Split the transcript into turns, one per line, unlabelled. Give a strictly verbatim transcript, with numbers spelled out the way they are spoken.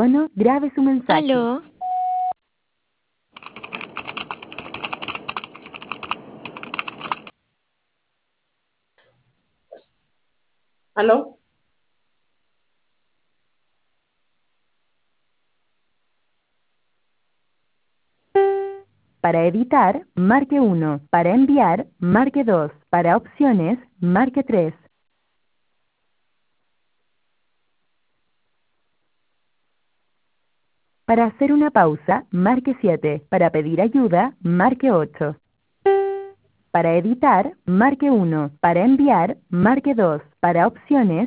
tono, grabe su mensaje.
Aló.
¿Aló?
Para editar, marque uno. Para enviar, marque dos. Para opciones, marque tres. Para hacer una pausa, marque siete. Para pedir ayuda, marque ocho. Para editar, marque uno. Para enviar, marque dos. Para opciones,